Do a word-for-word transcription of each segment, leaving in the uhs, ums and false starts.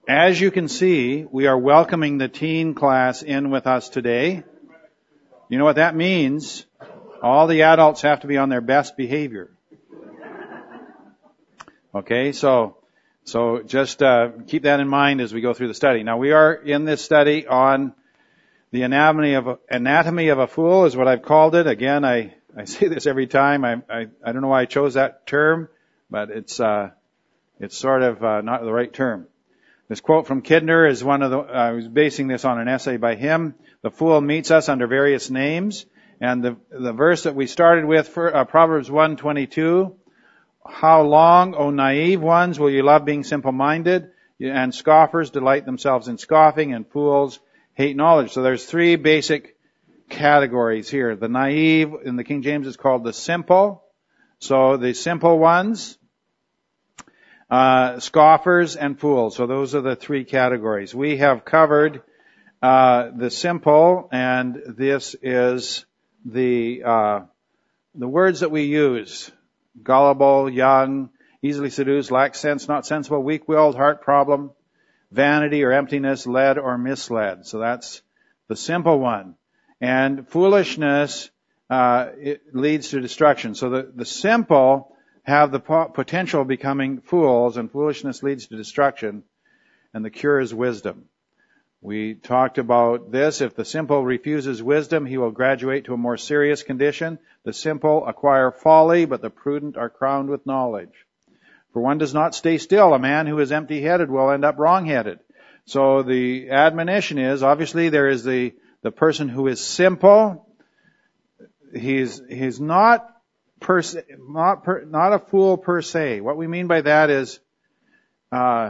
As you can see, we are welcoming the teen class in with us today. You know what that means? All the adults have to be on their best behavior. Okay, so so just uh, keep that in mind as we go through the study. Now, we are in this study on the anatomy of a, anatomy of a fool, is what I've called it. Again, I, I say this every time. I, I I don't know why I chose that term, but it's uh, it's sort of uh, not the right term. This quote from Kidner is one of the, I was basing this on an essay by him. The fool meets us under various names. And the, the verse that we started with, for, uh, Proverbs one twenty-two, how long, O naive ones, will you love being simple-minded? And scoffers delight themselves in scoffing, and fools hate knowledge. So there's three basic categories here. The naive, in the King James, is called the simple. So the simple ones, Uh, scoffers and fools. So those are the three categories. We have covered uh, the simple, and this is the uh, the words that we use: gullible, young, easily seduced, lack sense, not sensible, weak-willed, heart problem, vanity or emptiness, led or misled. So that's the simple one. And foolishness uh, it leads to destruction. So the the simple have the potential of becoming fools, and foolishness leads to destruction, and the cure is wisdom. We talked about this. If the simple refuses wisdom, he will graduate to a more serious condition. The simple acquire folly, but the prudent are crowned with knowledge. For one does not stay still. A man who is empty-headed will end up wrong-headed. So the admonition is, obviously there is the, the person who is simple. He's, he's not Per se, not, per, not a fool per se. What we mean by that is, uh,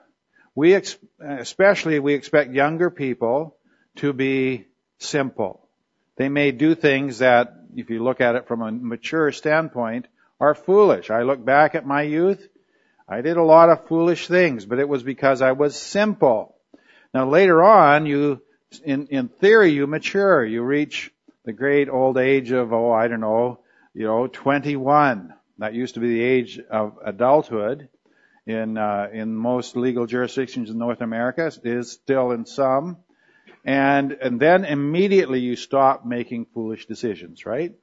we ex- especially we expect younger people to be simple. They may do things that, if you look at it from a mature standpoint, are foolish. I look back at my youth. I did a lot of foolish things, but it was because I was simple. Now later on, you, in, in theory, you mature. You reach the great old age of, oh, I don't know, You know, twenty-one. That used to be the age of adulthood in uh, in most legal jurisdictions in North America. It is still in some. And and then immediately you stop making foolish decisions, right?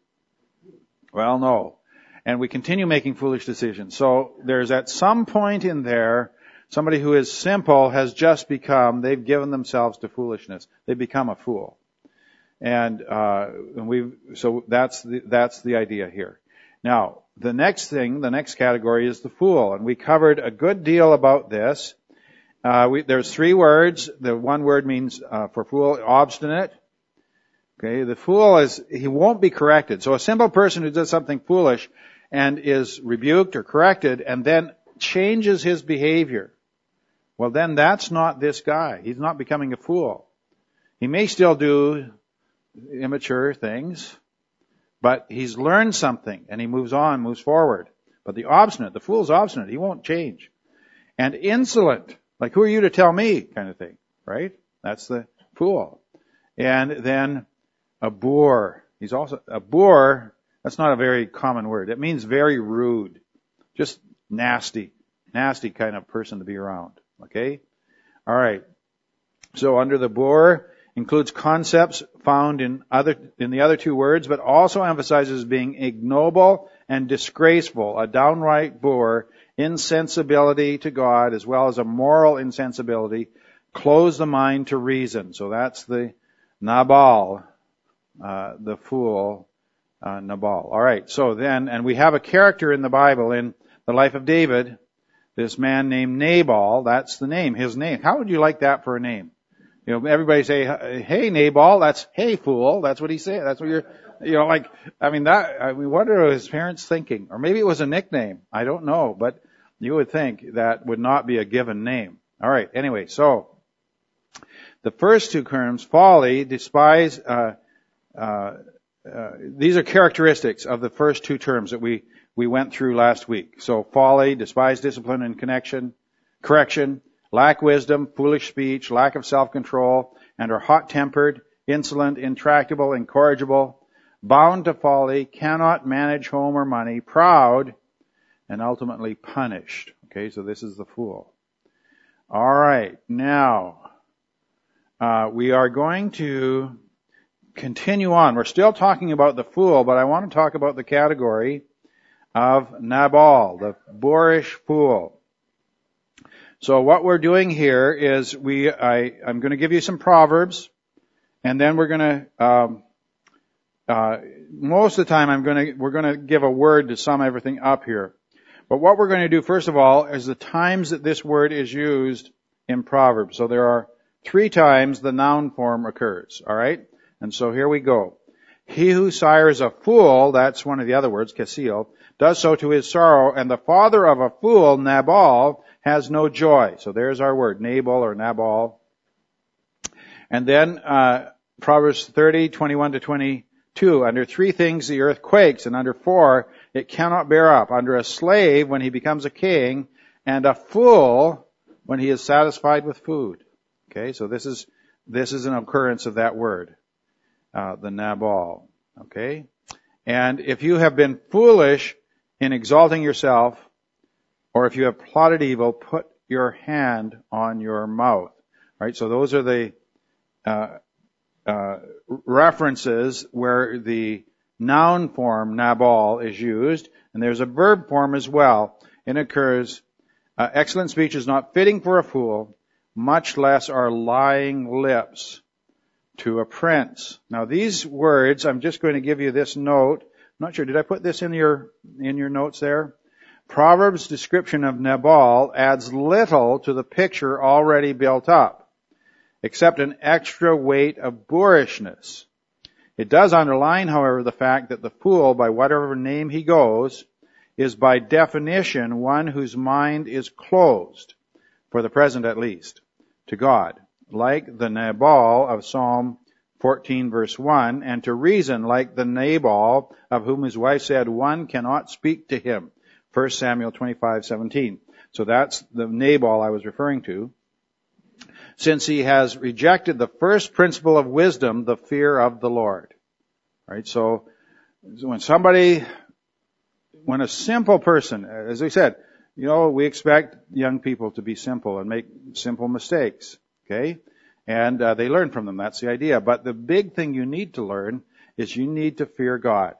Well, no. And we continue making foolish decisions. So there's at some point in there, somebody who is simple has just become, they've given themselves to foolishness. They've become a fool. And, uh, and we, so that's the, that's the idea here. Now, the next thing, the next category is the fool. And we covered a good deal about this. Uh, we, there's three words. The one word means, uh, for fool, obstinate. Okay. The fool is, he won't be corrected. So a simple person who does something foolish and is rebuked or corrected and then changes his behavior, well, then that's not this guy. He's not becoming a fool. He may still do immature things, but he's learned something and he moves on, moves forward. But the obstinate, the fool's obstinate, he won't change. And insolent, like who are you to tell me kind of thing, right? That's the fool. And then a boor. He's also, a boor, that's not a very common word. It means very rude. Just nasty, nasty kind of person to be around. Okay? Alright. So under the boor, includes concepts found in other in the other two words, but also emphasizes being ignoble and disgraceful, a downright boor, insensibility to God, as well as a moral insensibility, close the mind to reason. So that's the Nabal, uh, the fool, uh, Nabal. All right. So then, and we have a character in the Bible in the life of David, this man named Nabal. That's the name, his name. How would you like that for a name? You know, everybody say, hey, Nabal, that's, hey, fool. That's what he said. That's what you're, you know, like, I mean, that, I mean, what are his parents thinking? Or maybe it was a nickname. I don't know, but you would think that would not be a given name. All right. Anyway, so the first two terms, folly, despise, uh, uh, uh, these are characteristics of the first two terms that we, we went through last week. So folly, despise discipline and connection, correction, lack wisdom, foolish speech, lack of self-control, and are hot-tempered, insolent, intractable, incorrigible, bound to folly, cannot manage home or money, proud, and ultimately punished. Okay, so this is the fool. All right. Now, uh, we are going to continue on. We're still talking about the fool, but I want to talk about the category of Nabal, the boorish fool. So what we're doing here is we, I, I'm going to give you some proverbs, and then we're going to, um, uh, most of the time I'm going to, we're going to give a word to sum everything up here. But what we're going to do first of all is the times that this word is used in Proverbs. So there are three times the noun form occurs, alright? And so here we go. He who sires a fool, that's one of the other words, kasil, does so to his sorrow, and the father of a fool, Nabal, has no joy. So there's our word, Nabal or Nabal. And then, uh, Proverbs thirty, twenty-one to twenty-two, under three things the earth quakes, and under four it cannot bear up. Under a slave when he becomes a king, and a fool when he is satisfied with food. Okay, so this is, this is an occurrence of that word, uh, the Nabal. Okay? And if you have been foolish in exalting yourself, or if you have plotted evil, put your hand on your mouth. Right? So those are the uh, uh, references where the noun form Nabal is used, and there's a verb form as well. It occurs, uh, excellent speech is not fitting for a fool, much less are lying lips to a prince. Now these words, I'm just going to give you this note. I'm not sure, did I put this in your, in your notes there? Proverbs' description of Nabal adds little to the picture already built up, except an extra weight of boorishness. It does underline, however, the fact that the fool, by whatever name he goes, is by definition one whose mind is closed, for the present at least, to God, like the Nabal of Psalm fourteen verse one, and to reason like the Nabal of whom his wife said, one cannot speak to him. First Samuel twenty-five seventeen. So that's the Nabal I was referring to. Since he has rejected the first principle of wisdom, the fear of the Lord. Right? So when somebody, when a simple person, as we said, you know, we expect young people to be simple and make simple mistakes. Okay? And uh, they learn from them. That's the idea. But the big thing you need to learn is you need to fear God.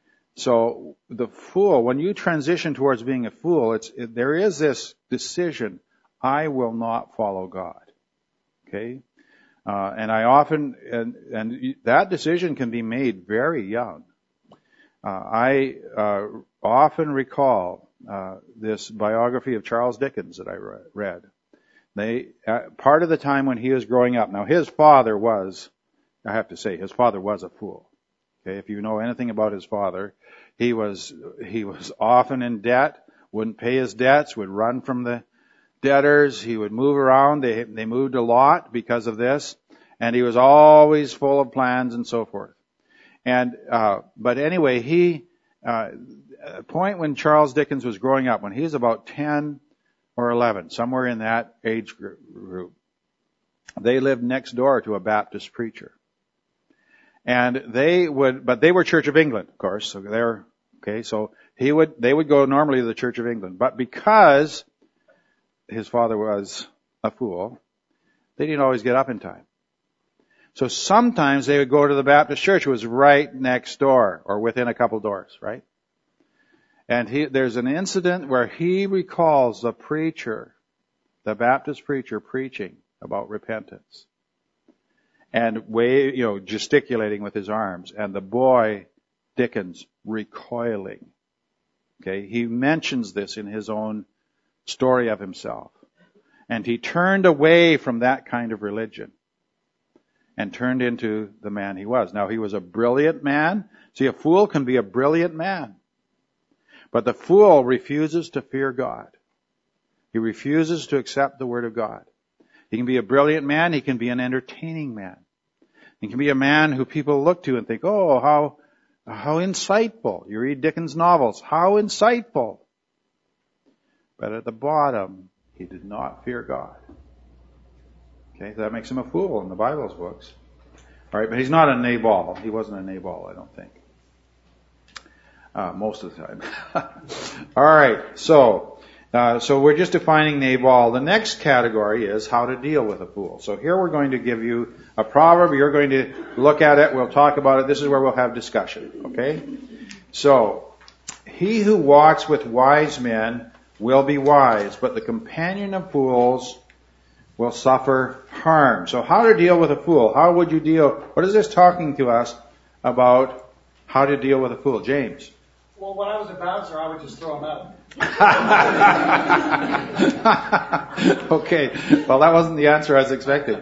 So the fool, when you transition towards being a fool, it's it, there is this decision, I will not follow God. Okay? Uh, and I often, and, and that decision can be made very young. Uh, I uh, often recall uh, this biography of Charles Dickens that I re- read. They, uh, part of the time when he was growing up, now his father was, I have to say, his father was a fool. Okay, if you know anything about his father, he was, he was often in debt, wouldn't pay his debts, would run from the debtors, he would move around, they, they moved a lot because of this, and he was always full of plans and so forth. And, uh, but anyway, he, uh, a point when Charles Dickens was growing up, when he was about ten or eleven, somewhere in that age group, they lived next door to a Baptist preacher. And they would, but they were Church of England, of course, so they're, okay, so he would, they would go normally to the Church of England. But because his father was a fool, they didn't always get up in time. So sometimes they would go to the Baptist church, it was right next door, or within a couple doors, right? And he, there's an incident where he recalls the preacher, the Baptist preacher preaching about repentance. And way, you know, gesticulating with his arms, and the boy, Dickens, recoiling. Okay, he mentions this in his own story of himself. And he turned away from that kind of religion and turned into the man he was. Now, he was a brilliant man. See, a fool can be a brilliant man. But the fool refuses to fear God. He refuses to accept the Word of God. He can be a brilliant man. He can be an entertaining man. He can be a man who people look to and think, oh, how, how insightful. You read Dickens' novels. How insightful. But at the bottom, he did not fear God. Okay, so that makes him a fool in the Bible's books. All right, but he's not a Nabal. He wasn't a Nabal, I don't think. Uh, most of the time. All right, so Uh, so we're just defining Nabal. The next category is how to deal with a fool. So here we're going to give you a proverb. You're going to look at it. We'll talk about it. This is where we'll have discussion. Okay? So, he who walks with wise men will be wise, but the companion of fools will suffer harm. So how to deal with a fool? How would you deal? What is this talking to us about how to deal with a fool? James. Well, when I was a bouncer, I would just throw him out. Okay. Well, that wasn't the answer I was expecting.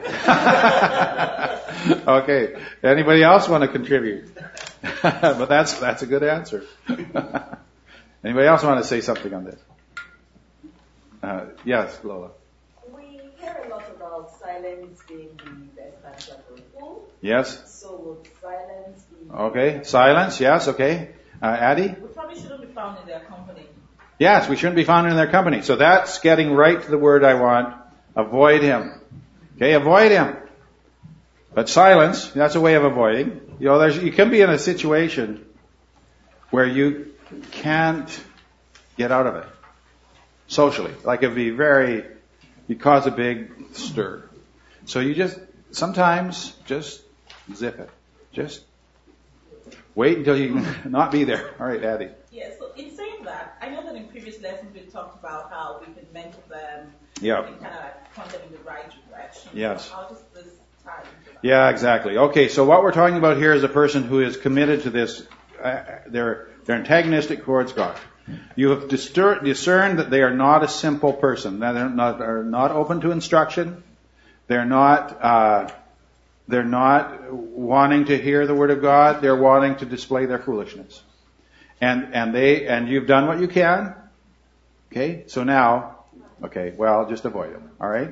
Okay. Anybody else want to contribute? But that's that's a good answer. Anybody else want to say something on this? Uh, yes, Lola. We hear a lot about silence being the best answer for a fool. Yes. So would silence be... Okay. Silence. Yes. Okay. Uh, Addie? We probably shouldn't be found in their company. Yes, we shouldn't be found in their company. So that's getting right to the word I want. Avoid him. Okay, avoid him. But silence, that's a way of avoiding. You know, there's, you can be in a situation where you can't get out of it. Socially. Like it'd be very, you cause a big stir. So you just, sometimes, just zip it. Just wait until you can not be there. All right, Addie. Yeah, so in saying that, I know that in previous lessons we talked about how we can mentor them, Yeah. we can kind of like point them in the right direction. Yes. So how does this tie into that? Yeah, exactly. Okay, so what we're talking about here is a person who is committed to this, uh, they're, they're antagonistic towards God. You have distur- discerned that they are not a simple person, that they're not, are not open to instruction, they're not, uh, they're not wanting to hear the word of God, they're wanting to display their foolishness. And, and they, and you've done what you can. Okay, so now, okay, well, just avoid them, alright?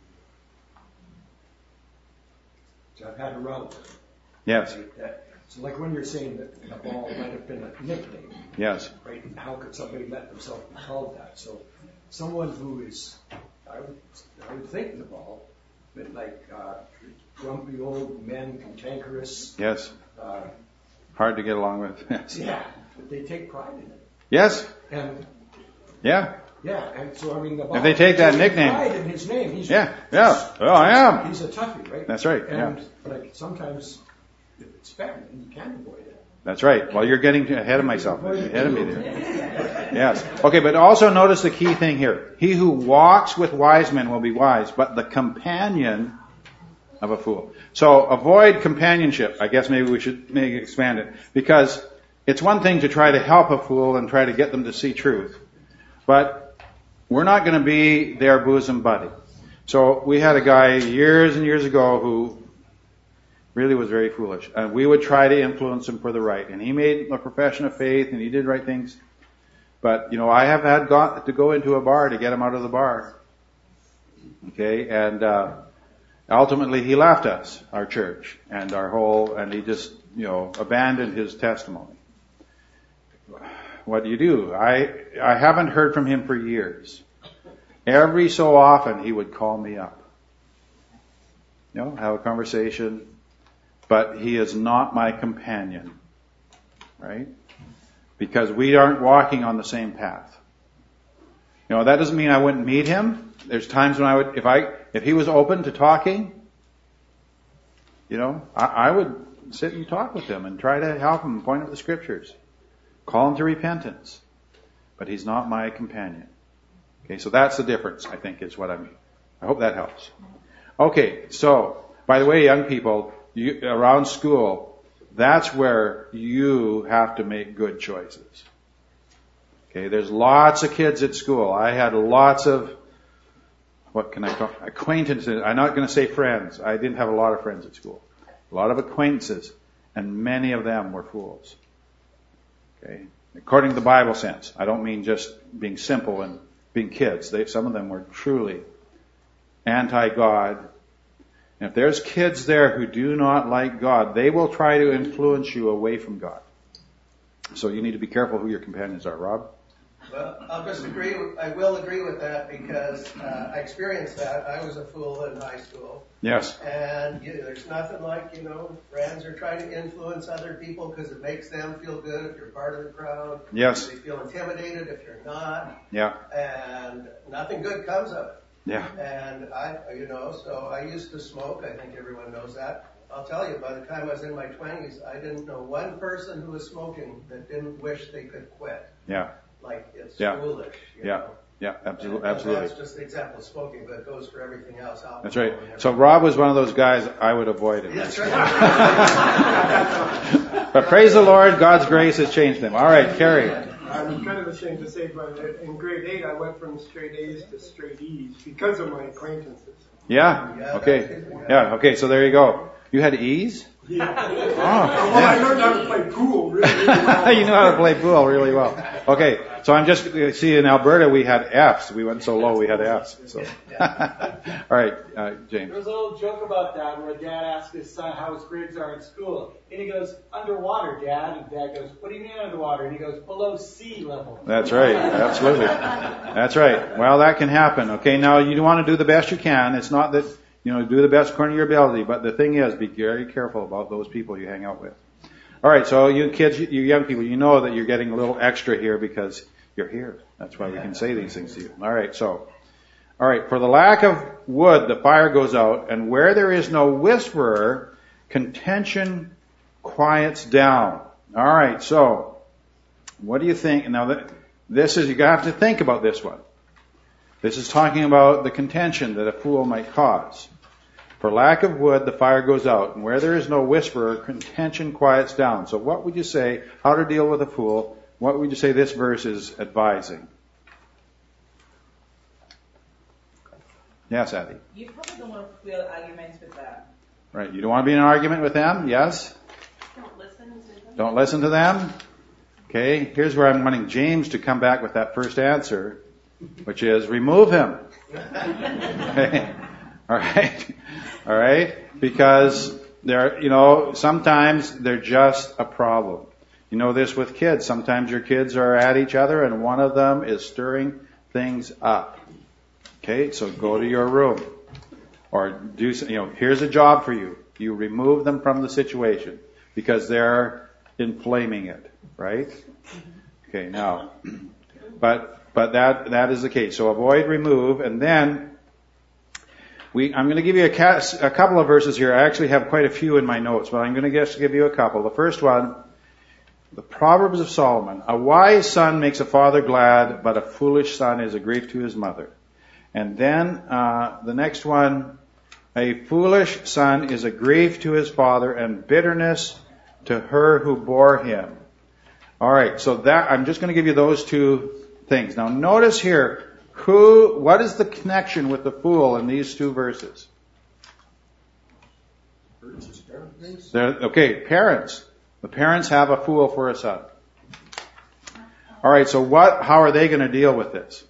So I've had a relative. Yes. Like that. So like when you're saying that the ball might have been a nickname. Yes. Right? How could somebody let themselves be called that? So someone who is, I would, I would think the ball, but like, uh, grumpy old men, cantankerous. Yes. Uh, Hard to get along with. Yes. yeah. But they take pride in it. Yes. And Yeah. yeah, and so I mean, the ball, If they take that takes nickname. pride in his name. He's, Yeah. Yeah. Well, I am. He's a toughie, right? That's right. And Yeah. like sometimes if it's feminine, you can't avoid it. That's right. Well, you're getting to- ahead of myself. Ahead of me there. Yes. Okay, but also notice the key thing here. He who walks with wise men will be wise, but the companion of a fool. So avoid companionship. I guess maybe we should maybe expand it. Because it's one thing to try to help a fool and try to get them to see truth. But we're not going to be their bosom buddy. So we had a guy years and years ago who really was very foolish. And we would try to influence him for the right. And he made a profession of faith and he did right things. But, you know, I have had got to go into a bar to get him out of the bar. Okay, and uh, ultimately he left us, our church, and our whole, and he just, you know, abandoned his testimony. What do you do? I I haven't heard from him for years. Every so often he would call me up. You know, have a conversation. But he is not my companion. Right? Because we aren't walking on the same path. You know, that doesn't mean I wouldn't meet him. There's times when I would, if I, if he was open to talking, you know, I, I would sit and talk with him and try to help him point out the scriptures. Call him to repentance. But he's not my companion. Okay, so that's the difference, I think, is what I mean. I hope that helps. Okay, so, by the way, young people, you, around school, that's where you have to make good choices. Okay, there's lots of kids at school. I had lots of, what can I call, acquaintances. I'm not going to say friends. I didn't have a lot of friends at school. A lot of acquaintances, and many of them were fools. Okay, according to the Bible sense. I don't mean just being simple and being kids. They, some of them were truly anti-God. And if there's kids there who do not like God, they will try to influence you away from God. So you need to be careful who your companions are, Rob. Well, I'll just agree, with- I will agree with that because uh, I experienced that. I was a fool in high school. Yes. And you know, there's nothing like, you know, friends are trying to influence other people because it makes them feel good if you're part of the crowd. Yes. They feel intimidated if you're not. Yeah. And nothing good comes of it. Yeah. And I, you know, so I used to smoke. I think everyone knows that. I'll tell you, by the time I was in my twenties, I didn't know one person who was smoking that didn't wish they could quit. Yeah. Like it's Yeah. foolish. You Yeah. know? Yeah. Absolutely. And Absolutely. That's just the example of smoking, but it goes for everything else. Alcohol That's right. and everything. So Rob was one of those guys I would avoid him. That's right. But praise the Lord, God's grace has changed him. All right, Carrie. I'm kind of ashamed to say, but in grade eight, I went from straight A's to straight E's because of my acquaintances. Yeah? Okay. Yeah, okay, so there you go. You had E's? Yeah. Oh, Well, I learned how to play pool really, really well. You know how to play pool really well. Okay, so I'm just, see, in Alberta we had F's. We went so low we had F's. So. All right, uh, James. There was a little joke about that where Dad asked his son how his grades are in school. And he goes, underwater, Dad. And Dad goes, what do you mean underwater? And he goes, below sea level. That's right, absolutely. That's right. Well, that can happen. Okay, now you want to do the best you can. It's not that, you know, do the best according to your ability, but the thing is, be very careful about those people you hang out with. All right, so you kids, you young people, you know that you're getting a little extra here because you're here. That's why we can say these things to you. All right, so, all right, for the lack of wood, the fire goes out, and where there is no whisperer, contention quiets down. All right, so, what do you think? Now, that, this is, you have to think about this one. This is talking about the contention that a fool might cause. For lack of wood, the fire goes out, and where there is no whisperer, contention quiets down. So what would you say, how to deal with a fool? What would you say this verse is advising? Yes, Abby. You probably don't want to feel arguments with them. Right, you don't want to be in an argument with them? Yes? Don't listen to them. Don't listen to them? Okay, here's where I'm wanting James to come back with that first answer, which is remove him. Okay. All right. All right. Because they're, you know, sometimes they're just a problem. You know this with kids. Sometimes your kids are at each other and one of them is stirring things up. Okay. So go to your room or do, you know, here's a job for you. You remove them from the situation because they're inflaming it. Right? Okay. Now, but But that, that is the case. So avoid, remove, and then we, I'm going to give you a, ca- a couple of verses here. I actually have quite a few in my notes, but I'm going to just give you a couple. The first one, the Proverbs of Solomon. A wise son makes a father glad, but a foolish son is a grief to his mother. And then, uh, the next one, a foolish son is a grief to his father and bitterness to her who bore him. All right. So that, I'm just going to give you those two things. Now notice here, who, what is the connection with the fool in these two verses? They're, okay, parents. The parents have a fool for a son. All right, so what, how are they going to deal with this?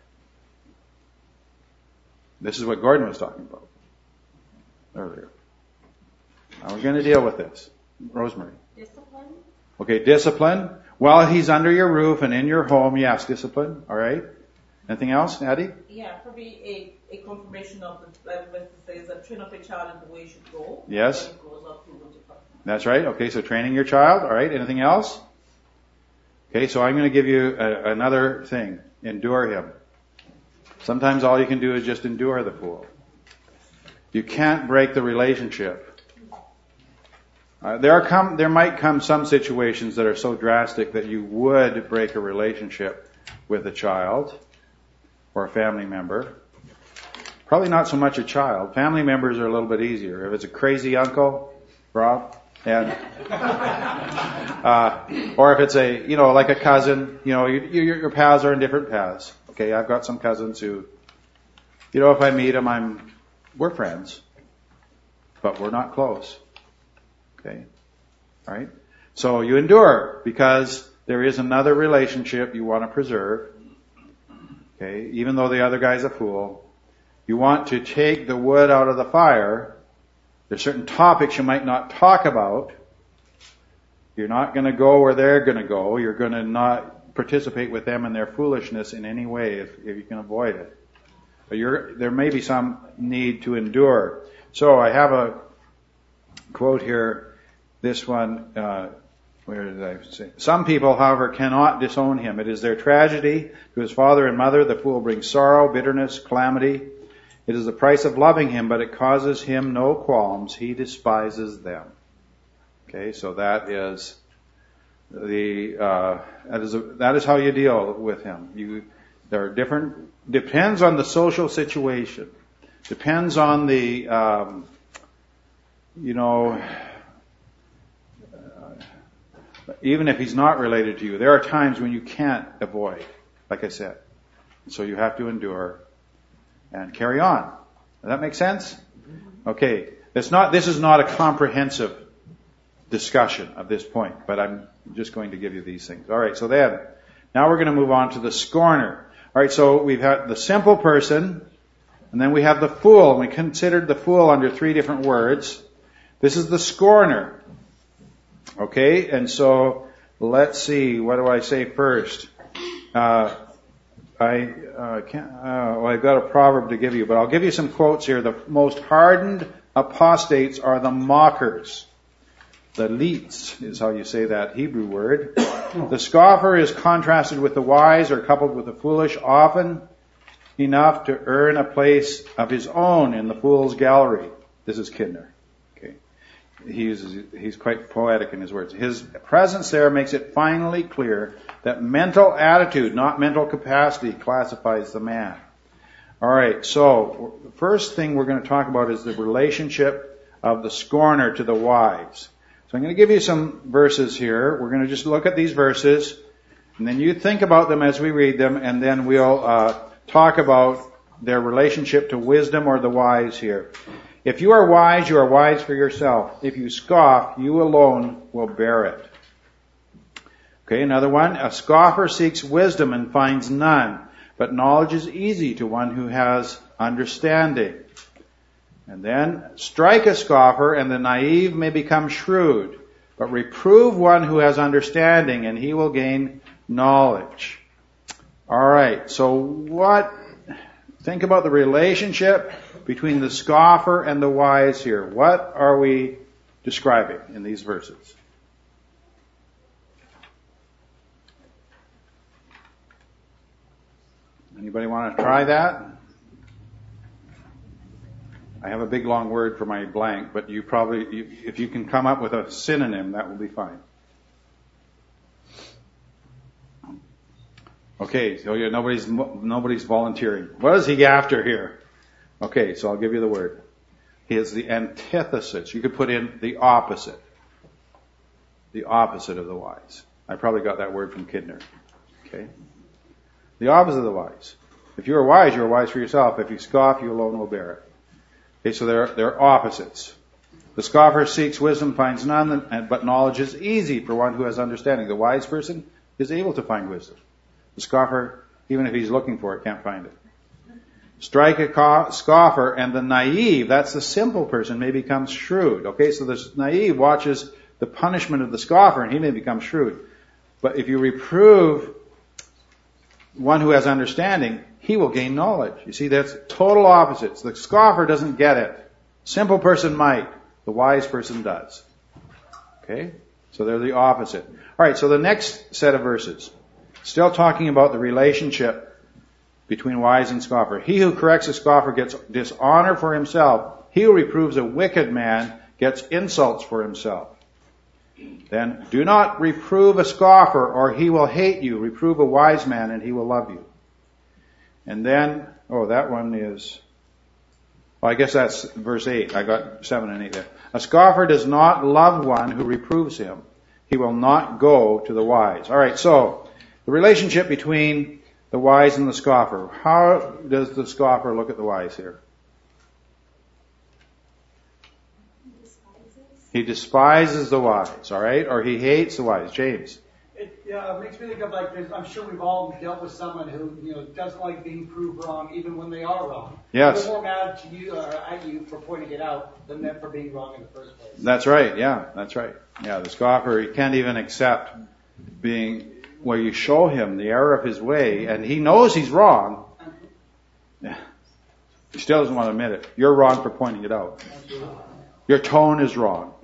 This is what Gordon was talking about earlier. How are we going to deal with this? Rosemary. Discipline. Okay, discipline. While he's under your roof and in your home, yes, discipline. All right. Anything else, Natty? Yeah, probably a, a confirmation of the, like what it says, a train up a child in the way he should go. Yes. When he grows up, he will depart. That's right. Okay, so training your child. All right. Anything else? Okay, so I'm going to give you a, another thing. Endure him. Sometimes all you can do is just endure the fool. You can't break the relationship. Uh, there are come, there might come some situations that are so drastic that you would break a relationship with a child or a family member. Probably not so much a child. Family members are a little bit easier. If it's a crazy uncle, Rob, and uh, or if it's a, you know, like a cousin, you know, you, you, your paths are in different paths. Okay, I've got some cousins who, you know, if I meet them, I'm, we're friends, but we're not close. Okay. All right. So you endure because there is another relationship you want to preserve. Okay. Even though the other guy's a fool, you want to take the wood out of the fire. There's certain topics you might not talk about. You're not going to go where they're going to go. You're going to not participate with them in their foolishness in any way if, if you can avoid it. But you're, there may be some need to endure. So I have a quote here. This one, uh, where did I say? Some people, however, cannot disown him. It is their tragedy. To his father and mother, the fool brings sorrow, bitterness, calamity. It is the price of loving him, but it causes him no qualms. He despises them. Okay, so that is the uh, that is a, that is how you deal with him. You there are different depends on the social situation, depends on the um, you know. Even if he's not related to you, there are times when you can't avoid, like I said. So you have to endure and carry on. Does that make sense? Okay. It's not, this is not a comprehensive discussion at this point, but I'm just going to give you these things. All right. So then, now we're going to move on to the scorner. All right. So we've had the simple person, and then we have the fool. And we considered the fool under three different words. This is the scorner. Okay, and so let's see. What do I say first? Uh, I uh, can't. Uh, well, I've got a proverb to give you, but I'll give you some quotes here. The most hardened apostates are the mockers. The leets is how you say that Hebrew word. The scoffer is contrasted with the wise, or coupled with the foolish, often enough to earn a place of his own in the fool's gallery. This is Kidner. He uses, he's quite poetic in his words. His presence there makes it finally clear that mental attitude, not mental capacity, classifies the man. All right, so the first thing we're going to talk about is the relationship of the scorner to the wise. So I'm going to give you some verses here. We're going to just look at these verses, and then you think about them as we read them, and then we'll uh, talk about their relationship to wisdom or the wise here. If you are wise, you are wise for yourself. If you scoff, you alone will bear it. Okay, another one. A scoffer seeks wisdom and finds none, but knowledge is easy to one who has understanding. And then, strike a scoffer, and the naive may become shrewd, but reprove one who has understanding, and he will gain knowledge. All right, so what? Think about the relationship between the scoffer and the wise here. What are we describing in these verses? Anybody want to try that? I have a big long word for my blank, but you probably, you, if you can come up with a synonym, that will be fine. Okay, so yeah, nobody's nobody's volunteering. What is he after here? Okay, so I'll give you the word. He is the antithesis. You could put in the opposite. The opposite of the wise. I probably got that word from Kidner. Okay? The opposite of the wise. If you are wise, you are wise for yourself. If you scoff, you alone will bear it. Okay, so they're, they're opposites. The scoffer seeks wisdom, finds none, but knowledge is easy for one who has understanding. The wise person is able to find wisdom. The scoffer, even if he's looking for it, can't find it. Strike a scoffer, and the naive, that's the simple person, may become shrewd. Okay, so the naive watches the punishment of the scoffer, and he may become shrewd. But if you reprove one who has understanding, he will gain knowledge. You see, that's total opposites. The scoffer doesn't get it. Simple person might. The wise person does. Okay? So they're the opposite. All right, so the next set of verses. Still talking about the relationship between wise and scoffer. He who corrects a scoffer gets dishonor for himself. He who reproves a wicked man gets insults for himself. Then, do not reprove a scoffer, or he will hate you. Reprove a wise man, and he will love you. And then, oh, that one is, well, I guess that's verse eight. I got seven and eight there. A scoffer does not love one who reproves him. He will not go to the wise. All right, so the relationship between the wise and the scoffer. How does the scoffer look at the wise here? He despises the wise, all right? Or he hates the wise. James. It uh, makes me think of like, there's, I'm sure we've all dealt with someone who, you know, doesn't like being proved wrong even when they are wrong. Yes. They're more mad to you, or at you for pointing it out than them for being wrong in the first place. That's right, yeah, that's right. Yeah, the scoffer, he can't even accept being, where you show him the error of his way, and he knows he's wrong, yeah, he still doesn't want to admit it. You're wrong for pointing it out. Your tone is wrong.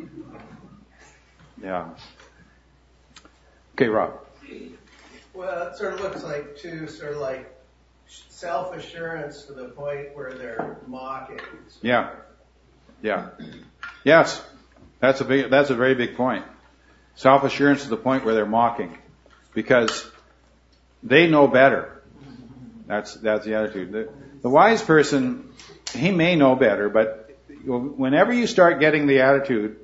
Yeah. Okay, Rob. Well, it sort of looks like, too, sort of like self-assurance to the point where they're mocking. Yeah. Yeah. Yes. That's a big, that's a very big point. Self-assurance to the point where they're mocking. Because they know better. That's, that's the attitude. The, the wise person, he may know better, but whenever you start getting the attitude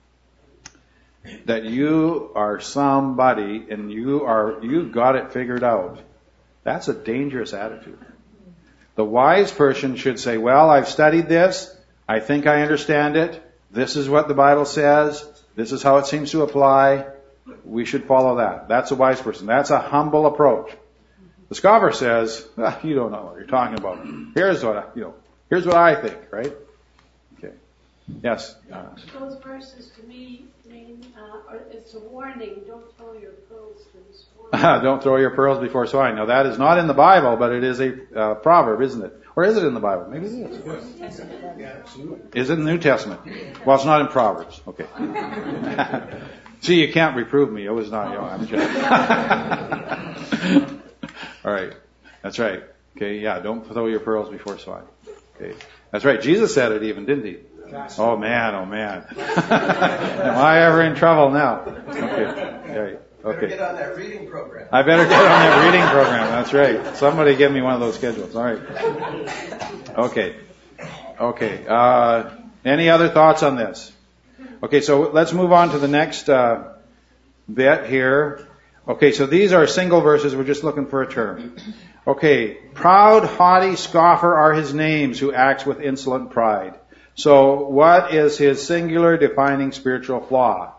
that you are somebody and you are, you've got it figured out, that's a dangerous attitude. The wise person should say, well, I've studied this. I think I understand it. This is what the Bible says. This is how it seems to apply. We should follow that. That's a wise person. That's a humble approach. The scoffer says, ah, you don't know what you're talking about. Here's what I, you know, here's what I think, right? Okay. Yes. Uh, Those verses to me mean, uh, or it's a warning. Don't throw your pearls to the swine. Don't throw your pearls before swine. Now that is not in the Bible, but it is a uh, proverb, isn't it? Or is it in the Bible? Maybe it is. Is it in the New Testament? Well, it's not in Proverbs. Okay. See, you can't reprove me. It was not, you know, I'm just. All right. That's right. Okay. Yeah. Don't throw your pearls before swine. Okay. That's right. Jesus said it even, didn't he? Oh man. Oh man. Am I ever in trouble now? Okay. Right. Better Okay. get on that reading program. I better get on that reading program. That's right. Somebody give me one of those schedules. All right. Okay. Okay. Uh, any other thoughts on this? Okay, so let's move on to the next uh, bit here. Okay, so these are single verses. We're just looking for a term. Okay, proud, haughty, scoffer are his names who acts with insolent pride. So what is his singular defining spiritual flaw?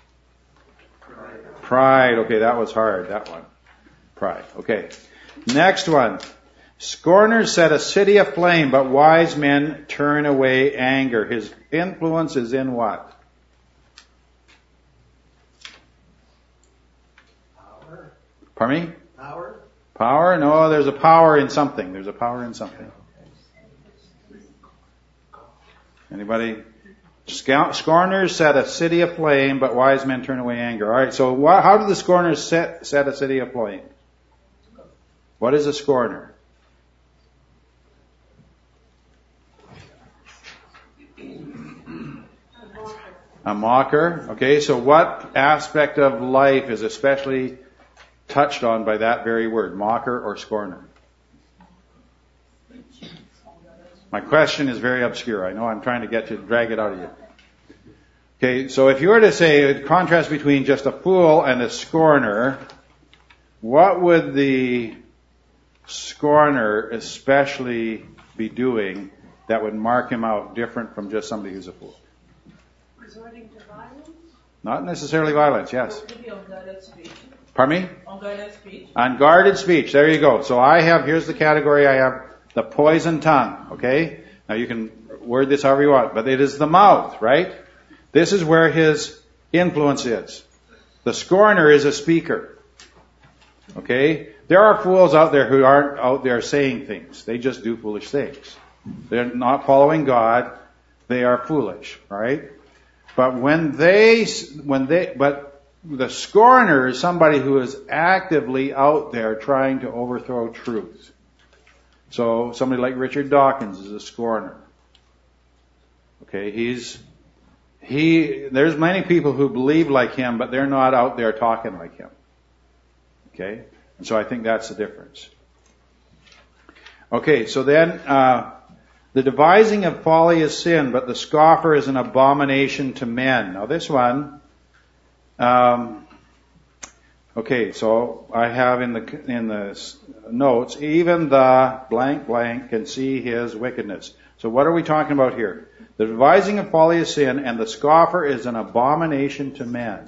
Pride. Okay, that was hard, that one. Pride. Okay. Next one. Scorners set a city aflame, but wise men turn away anger. His influence is in what? Power. Pardon me? Power. Power? No, there's a power in something. There's a power in something. Anybody? Scorners set a city aflame, but wise men turn away anger. All right, so what, how do the scorners set, set a city aflame? What is a scorner? A mocker. Okay, so what aspect of life is especially touched on by that very word, mocker or scorner? My question is very obscure. I know I'm trying to get to drag it out of you. Okay, so if you were to say a contrast between just a fool and a scorner, what would the scorner especially be doing that would mark him out different from just somebody who's a fool? Resorting to violence? Not necessarily violence, yes. Maybe unguarded speech. Pardon me? Unguarded speech. Unguarded speech. There you go. So I have, here's the category I have, the poison tongue, okay? Now you can word this however you want, but it is the mouth, right? This is where his influence is. The scorner is a speaker, okay? There are fools out there who aren't out there saying things. They just do foolish things. They're not following God. They are foolish, right? But when they, when they, but the scorner is somebody who is actively out there trying to overthrow truth. So somebody like Richard Dawkins is a scorner. Okay, he's, he, there's many people who believe like him, but they're not out there talking like him. Okay, and so I think that's the difference. Okay, so then, uh, the devising of folly is sin, but the scoffer is an abomination to men. Now this one, um, okay, so I have in the in the notes, even the blank blank can see his wickedness. So what are we talking about here? The devising of folly is sin, and the scoffer is an abomination to men.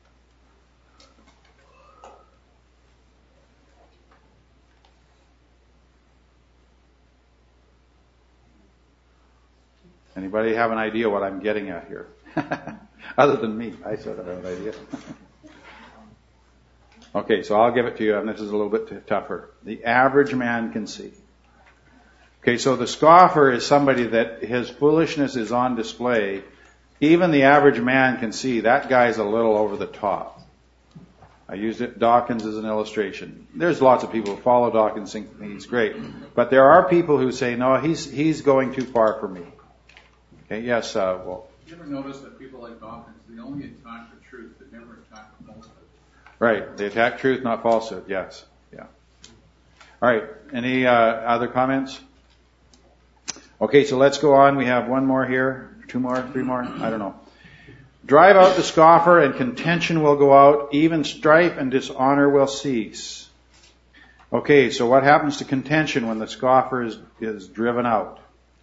Anybody have an idea what I'm getting at here? Other than me, I sort of have an idea. Okay, so I'll give it to you, and this is a little bit t- tougher. The average man can see. Okay, so the scoffer is somebody that his foolishness is on display. Even the average man can see that guy's a little over the top. I used it, Dawkins as an illustration. There's lots of people who follow Dawkins and think he's great. But there are people who say, no, he's he's going too far for me. Okay, yes, uh, well. You ever notice that people like Dawkins, they only attack the truth, they never attack the falsehood? Right, they attack truth, not falsehood, yes. Yeah. All right, any uh, other comments? Okay, so let's go on. We have one more here, two more, three more, I don't know. Drive out the scoffer and contention will go out, even strife and dishonor will cease. Okay, so what happens to contention when the scoffer is, is driven out?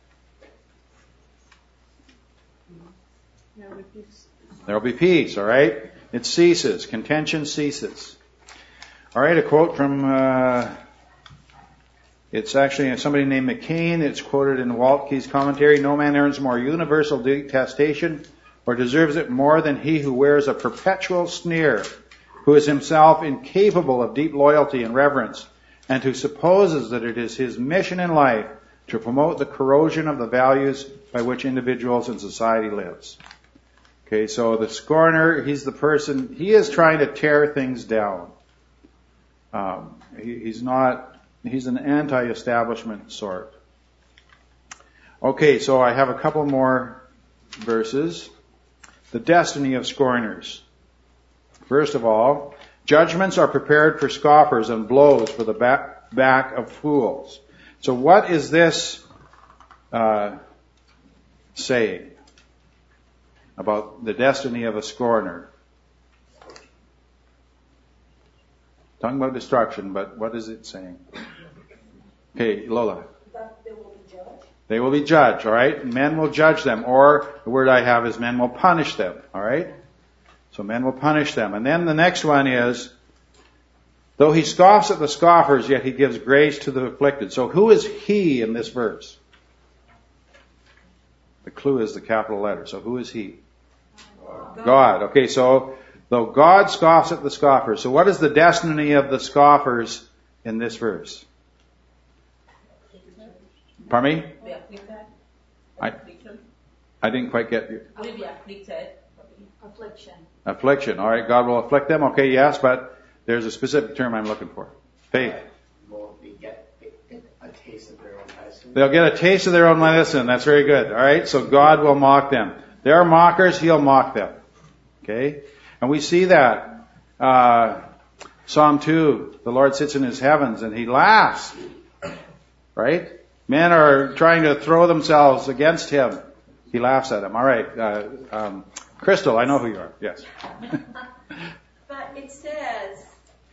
There will be peace, all right? It ceases. Contention ceases. All right, a quote from, uh, it's actually somebody named McCain. It's quoted in Waltke's commentary. No man earns more universal detestation or deserves it more than he who wears a perpetual sneer, who is himself incapable of deep loyalty and reverence, and who supposes that it is his mission in life to promote the corrosion of the values by which individuals and society lives. Okay, so the scorner, he's the person, he is trying to tear things down. Um, he, he's not, he's an anti-establishment sort. Okay, so I have a couple more verses. The destiny of scorners. First of all, judgments are prepared for scoffers and blows for the back, back of fools. So what is this uh, saying about the destiny of a scorner? Talking about destruction, but what is it saying? Okay, Lola. That they will be judged. They will be judged, all right? Men will judge them, or the word I have is men will punish them, all right? So men will punish them. And then the next one is, though he scoffs at the scoffers, yet he gives grace to the afflicted. So who is he in this verse? The clue is the capital letter. So who is he? God. God. Okay, so though God scoffs at the scoffers. So what is the destiny of the scoffers in this verse? Pardon me? Be afflicted. I, I didn't quite get you. Will be afflicted. Affliction. Affliction. All right, God will afflict them. Okay, yes, but there's a specific term I'm looking for. Faith. Will they get a taste of their own medicine? They'll get a taste of their own medicine. That's very good. All right, so God will mock them. There are mockers, He'll mock them. Okay? And we see that. Uh, Psalm two, the Lord sits in His heavens and He laughs. Right? Men are trying to throw themselves against Him. He laughs at them. All right. Uh, um, Crystal, I know who you are. Yes. But it says,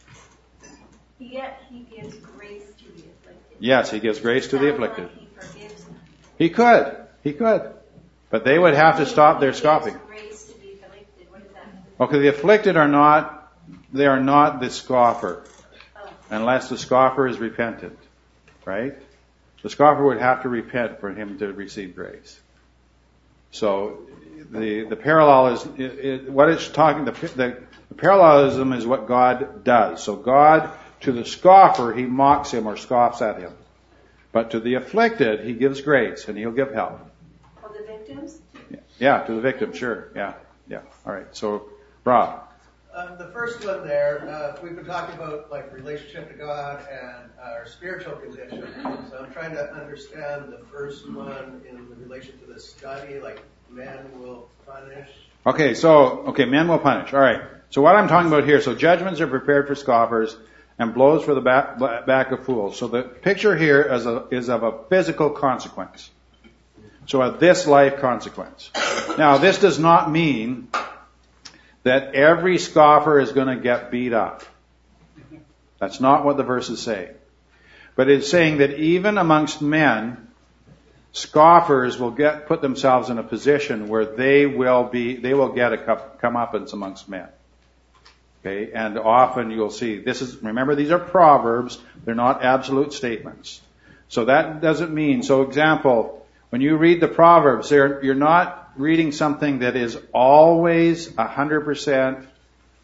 yet He gives grace to the afflicted. Yes, He gives grace to the afflicted. Like He forgives them. He could. He could. But they would have to stop their scoffing. Grace to the afflicted. What does that mean? Okay, the afflicted are not, they are not the scoffer. Oh. Unless the scoffer is repentant. Right? The scoffer would have to repent for him to receive grace. So the the parallel is it, it, what it's talking. The, the, the parallelism is what God does. So God, to the scoffer, He mocks him or scoffs at him, but to the afflicted, He gives grace and He'll give help. For the victims? Yeah, yeah, to the victim, sure. Yeah, yeah. All right. So, Rob. Uh, the first one there, uh, we've been talking about like relationship to God and our spiritual condition. So I'm trying to understand the first one in relation to the study, like men will punish. Okay, so, okay, men will punish. All right. So what I'm talking about here, so judgments are prepared for scoffers and blows for the back, back of fools. So the picture here is, a, is of a physical consequence. So a this life consequence. Now, this does not mean that every scoffer is going to get beat up. That's not what the verse is saying. But it's saying that even amongst men, scoffers will get put themselves in a position where they will be, they will get a comeuppance amongst men. Okay, and often you'll see this is. Remember, these are proverbs; they're not absolute statements. So that doesn't mean. So, example, when you read the proverbs, you're not reading something that is always a hundred percent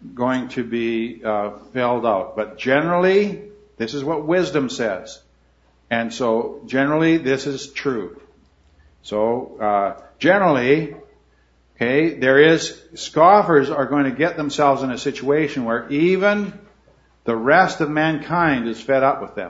going to be uh, filled out. But generally, this is what wisdom says. And so generally, this is true. So uh, generally, okay, there is, scoffers are going to get themselves in a situation where even the rest of mankind is fed up with them.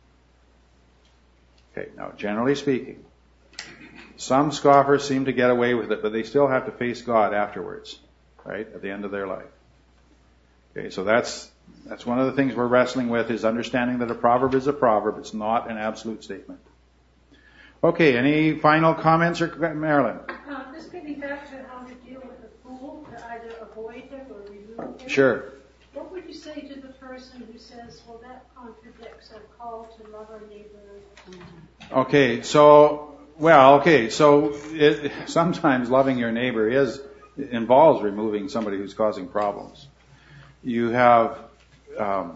Okay, now generally speaking, some scoffers seem to get away with it, but they still have to face God afterwards, right, at the end of their life. Okay, so that's that's one of the things we're wrestling with, is understanding that a proverb is a proverb. It's not an absolute statement. Okay, any final comments, or Marilyn? Uh, just getting back to how to deal with a fool, to either avoid him or remove him. Sure. What would you say to the person who says, well, that contradicts our call to love our neighbor? Okay, so, well, okay, so it, sometimes loving your neighbor is, involves removing somebody who's causing problems. You have, um,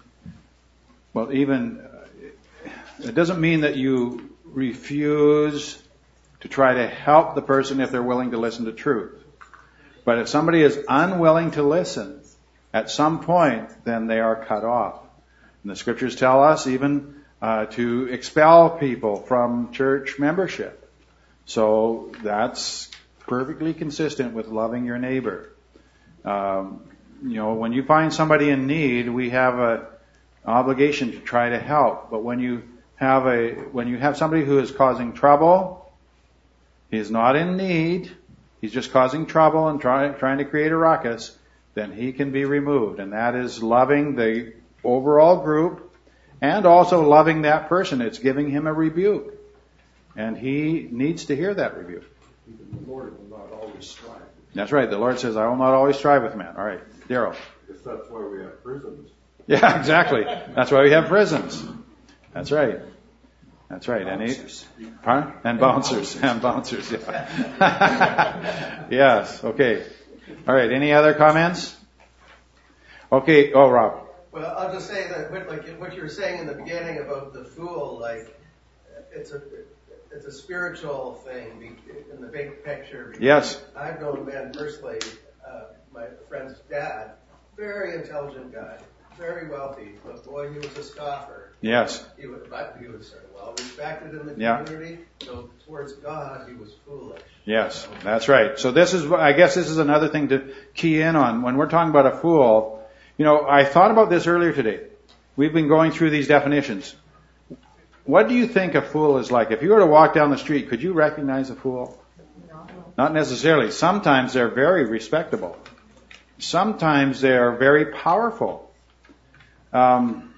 well, even, it doesn't mean that you refuse to try to help the person if they're willing to listen to truth. But if somebody is unwilling to listen, at some point, then they are cut off. And the scriptures tell us even uh, to expel people from church membership. So that's perfectly consistent with loving your neighbor. Um, you know, when you find somebody in need, we have a obligation to try to help. But when you have a when you have somebody who is causing trouble, he is not in need, he's just causing trouble and try, trying to create a ruckus, then he can be removed. And that is loving the overall group and also loving that person. It's giving him a rebuke. And he needs to hear that rebuke. Even the Lord will not always strive. That's right. The Lord says, I will not always strive with man. All right. Daryl. Because that's why we have prisons. Yeah, exactly. That's why we have prisons. That's right. That's right. And, he, huh? and bouncers. And bouncers. Yeah. Yes. Okay. All right. Any other comments? Okay. Oh, Rob. Well, I'll just say that, like what you were saying in the beginning about the fool, like it's a it's a spiritual thing in the big picture. Yes. I've known Ben personally, uh, my friend's dad, very intelligent guy, very wealthy, but boy, he was a scoffer. Yes. He was, but he was well respected in the yeah. community. So towards God, he was foolish. Yes, that's right. So this is, I guess this is another thing to key in on. When we're talking about a fool, you know, I thought about this earlier today. We've been going through these definitions. What do you think a fool is like? If you were to walk down the street, could you recognize a fool? No. Not necessarily. Sometimes they're very respectable. Sometimes they're very powerful. Um,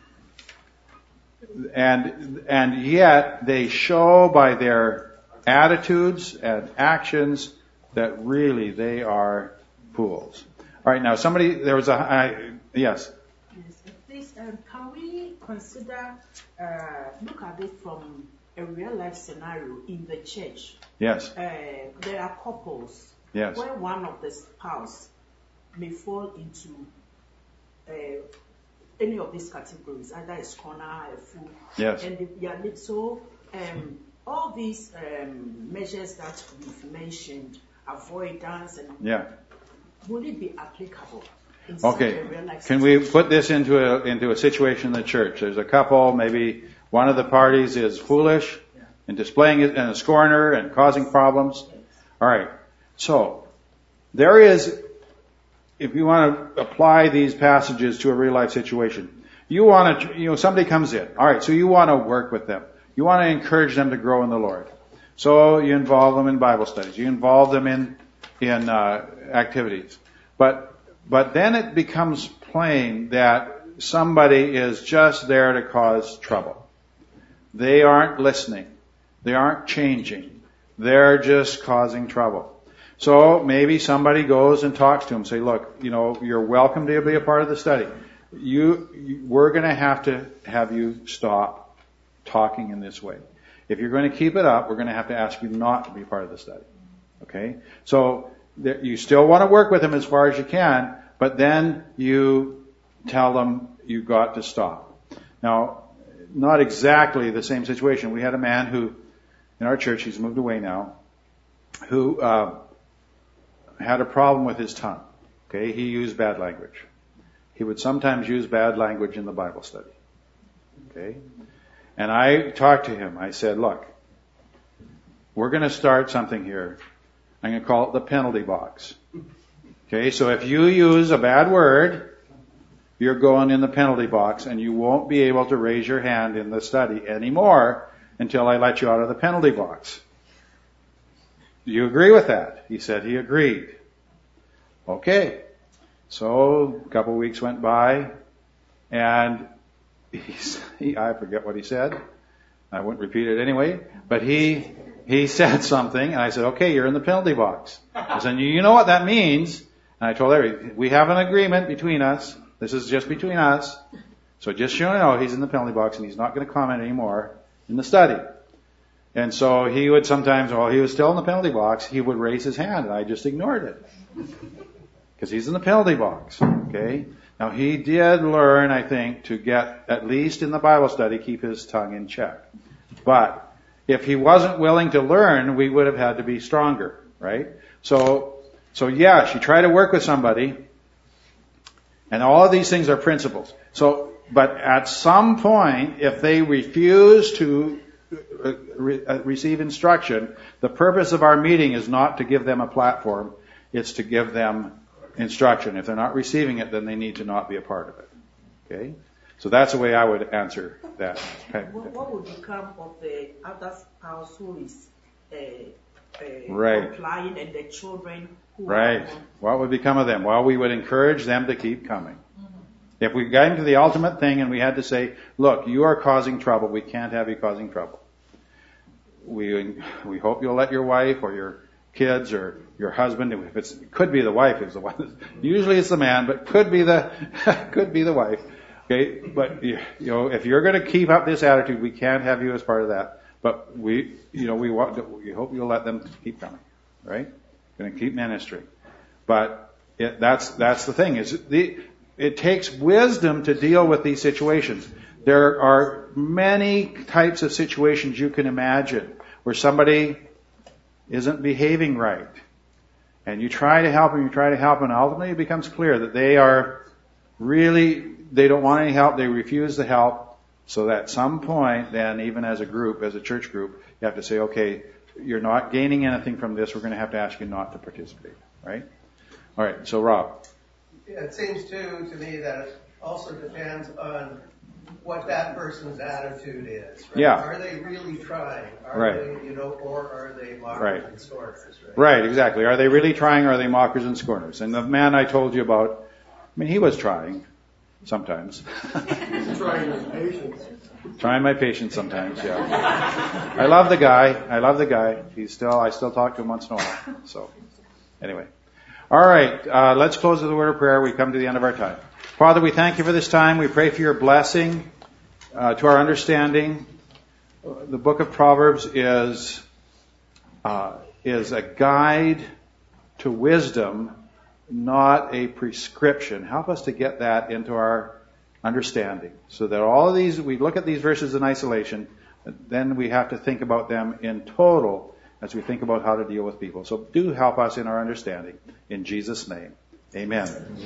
and, and yet they show by their attitudes and actions that really they are fools. All right, now somebody, there was a, I, yes. Yes, please, um, can we consider, uh, look at it from a real life scenario in the church? Yes. Uh, there are couples yes. where one of the spouse may fall into uh, any of these categories, either a scorner, a fool. Yes. And they are, so um, all these um, measures that we've mentioned, avoidance and yeah. would it be applicable? Okay. Can we put this into a into a situation in the church? There's a couple, maybe one of the parties is foolish and displaying it and a scorner and causing problems. All right. So there is, if you want to apply these passages to a real life situation, you want to, you know, somebody comes in. All right. So you want to work with them. You want to encourage them to grow in the Lord. So you involve them in Bible studies. You involve them in in uh, activities. But But then it becomes plain that somebody is just there to cause trouble. They aren't listening. They aren't changing. They're just causing trouble. So maybe somebody goes and talks to them, say, look, you know, you're welcome to be a part of the study. You, you we're going to have to have you stop talking in this way. If you're going to keep it up, we're going to have to ask you not to be part of the study. Okay? So you still want to work with them as far as you can, but then you tell them you've got to stop. Now, not exactly the same situation. We had a man who, in our church, he's moved away now, who uh, had a problem with his tongue. Okay, he used bad language. He would sometimes use bad language in the Bible study. Okay? And I talked to him. I said, look, we're going to start something here. I'm going to call it the penalty box. Okay, so if you use a bad word, you're going in the penalty box and you won't be able to raise your hand in the study anymore until I let you out of the penalty box. Do you agree with that? He said he agreed. Okay. So a couple of weeks went by and he's, he, I forget what he said. I wouldn't repeat it anyway, but he, he said something and I said, okay, you're in the penalty box. I said, you know what that means? And I told everybody, we have an agreement between us. This is just between us. So just so you know, he's in the penalty box and he's not going to comment anymore in the study. And so he would sometimes, while he was still in the penalty box, he would raise his hand and I just ignored it. Because he's in the penalty box. Okay? Now he did learn, I think, to get, at least in the Bible study, keep his tongue in check. But if he wasn't willing to learn, we would have had to be stronger, right? So, so yes, you try to work with somebody, and all of these things are principles. So, but at some point, if they refuse to re- receive instruction, the purpose of our meeting is not to give them a platform, it's to give them instruction. If they're not receiving it, then they need to not be a part of it. Okay? So that's the way I would answer that. Okay. What, what would become of the other spouse who is uh, uh, right. complying and the children who right. are... What would become of them? Well, we would encourage them to keep coming. Mm-hmm. If we got into the ultimate thing and we had to say, look, you are causing trouble, we can't have you causing trouble. We we hope you'll let your wife or your kids or your husband, if it's, it could be the wife, if it's the wife. Usually it's the man, but could be the could be the wife. Okay, but you know, if you're going to keep up this attitude, we can't have you as part of that. But we, you know, we want, to, we hope you'll let them keep coming, right? Going to keep ministering. But it, that's that's the thing. Is the it takes wisdom to deal with these situations. There are many types of situations you can imagine where somebody isn't behaving right, and you try to help them, you try to help them, and ultimately it becomes clear that they are really. They don't want any help. They refuse the help. So at some point, then, even as a group, as a church group, you have to say, okay, you're not gaining anything from this. We're going to have to ask you not to participate. Right? All right. So, Rob. Yeah, it seems, too, to me that it also depends on what that person's attitude is. Right? Yeah. Are they really trying? Are right. they, you know, or are they mockers right. and scorners? Right? Right, exactly. Are they really trying or are they mockers and scorners? And the man I told you about, I mean, he was trying. Sometimes. Trying his patience. Trying my patience sometimes, yeah. I love the guy. I love the guy. He's still, I still talk to him once in a while. So, anyway. All right, uh, let's close with a word of prayer. We come to the end of our time. Father, we thank you for this time. We pray for your blessing uh, to our understanding. The book of Proverbs is uh, is a guide to wisdom, not a prescription. Help us to get that into our understanding so that all of these, we look at these verses in isolation, then we have to think about them in total as we think about how to deal with people. So do help us in our understanding. In Jesus' name, amen.